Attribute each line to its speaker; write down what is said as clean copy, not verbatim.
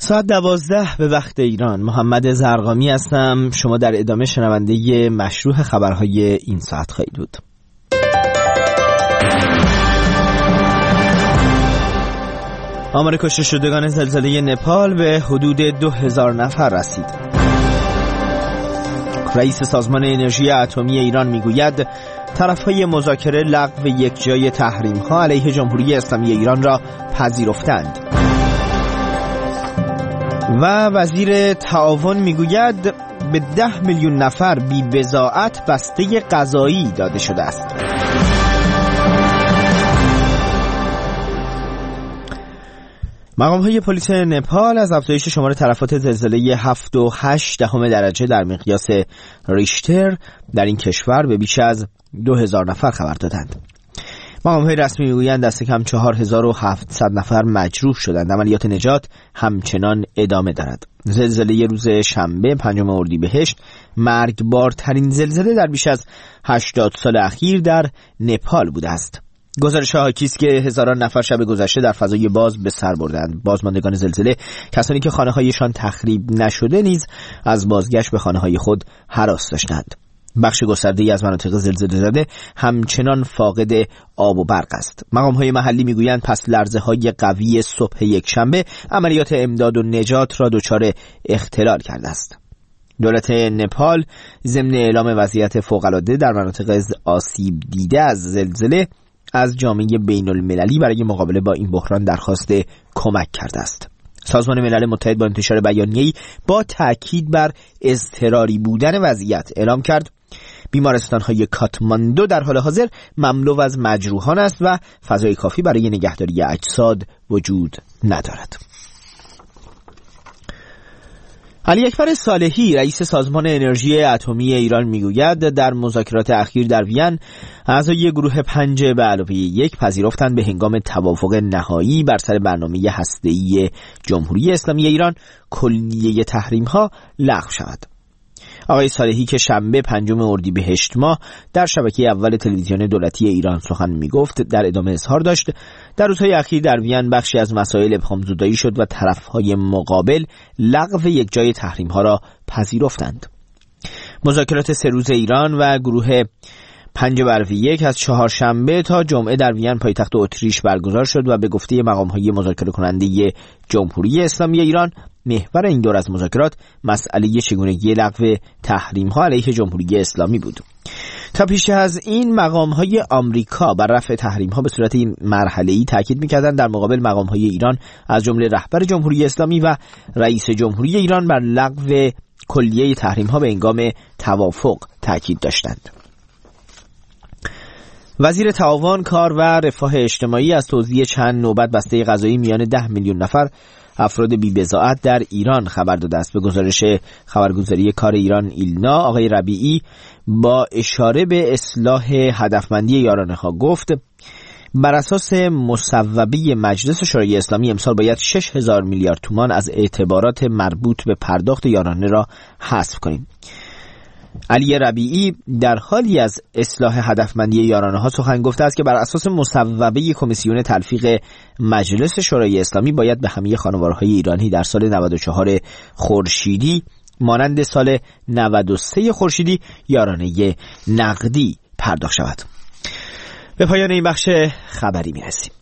Speaker 1: ساعت 12 به وقت ایران. محمد زرقامی هستم. شما در ادامه شنونده مشروع خبرهای این ساعت خواهید بود. آمار کشته شدگان زلزله نپال به حدود 2000 نفر رسید. رئیس سازمان انرژی اتمی ایران میگوید طرفهای مذاکره لغو یکجای تحریم‌ها علیه جمهوری اسلامی ایران را پذیرفتند. و وزیر تعاون میگوید به 10 میلیون نفر بی بضاعت بسته غذایی داده شده است. مقام‌های پلیس نپال از افزایش شمار تلفات زلزله 7.8 درجه در مقیاس ریشتر در این کشور به بیش از 2000 نفر خبر دادند. مقام‌های رسمی میگویند دست کم 4700 نفر مجروح شدند. عملیات نجات همچنان ادامه دارد. زلزله روز شنبه 5 اردیبهشت مرگبارترین زلزله در بیش از 80 سال اخیر در نپال بوده است. گزارش حاکی است که هزاران نفر شب گذشته در فضای باز به سر بردند. بازماندگان زلزله، کسانی که خانه‌هایشان تخریب نشده نیز از بازگشت به خانه‌های خود هراس داشتند. بخش گسترده‌ای از مناطق زلزله زده همچنان فاقد آب و برق است. مقام‌های محلی میگویند پس لرزه‌های قوی صبح یکشنبه عملیات امداد و نجات را دچار اختلال کرده است. دولت نپال ضمن اعلام وضعیت فوق‌العاده در مناطق آسیب دیده از زلزله از جامعه بین‌المللی برای مقابله با این بحران درخواست کمک کرده است. سازمان ملل متحد با انتشار بیانیه‌ای با تأکید بر اضطراری بودن وضعیت اعلام کرد بیمارستان‌های کاتماندو در حال حاضر مملو از مجروحان است و فضای کافی برای نگهداری اجساد وجود ندارد. علی اکبر صالحی رئیس سازمان انرژی اتمی ایران میگوید در مذاکرات اخیر در وین اعضای گروه 5+1 پذیرفتند به هنگام توافق نهایی بر سر برنامه هسته‌ای جمهوری اسلامی ایران کلیه تحریم‌ها لغو شود. آقای صالحی که شنبه 5 اردیبهشت ماه در شبکه اول تلویزیون دولتی ایران سخن میگفت در ادامه اظهار داشت در روزهای اخیر در وین بخشی از مسائل ابهام‌زدایی شد و طرفهای مقابل لغو یکجای تحریم‌ها را پذیرفتند. مذاکرات 3 روز ایران و گروه 5+1 از چهارشنبه تا جمعه در وین پایتخت اتریش برگزار شد و به گفته مقام‌های مذاکره کننده جمهوری اسلامی ایران محور این دور از مذاکرات مسئله چگونگی لغو تحریم‌ها علیه جمهوری اسلامی بود. تا پیش از این مقام‌های آمریکا بر رفع تحریم‌ها به صورت مرحله‌ای تاکید می‌کردند، در مقابل مقام‌های ایران از جمله رهبر جمهوری اسلامی و رئیس جمهوری ایران بر لغو کلیه تحریم‌ها به هنگام توافق تاکید داشتند. وزیر تعاون، کار و رفاه اجتماعی از توزیع چند نوبت بسته غذایی میان 10 میلیون نفر افراد بی بضاعت در ایران خبر داده است. به گزارش خبرگزاری کار ایران ایلنا، آقای ربیعی با اشاره به اصلاح هدفمندی یارانه‌ها گفت بر اساس مصوبه مجلس شورای اسلامی امسال باید 6000 میلیارد تومان از اعتبارات مربوط به پرداخت یارانه را حذف کنیم. علی ربیعی در حالی از اصلاح هدفمندی یارانه‌ها سخن گفته است که بر اساس مصوبه کمیسیون تلفیق مجلس شورای اسلامی باید به همه خانوارهای ایرانی در سال 94 خورشیدی مانند سال 93 خورشیدی یارانه نقدی پرداخت شود. به پایان این بخش خبری میرسیم.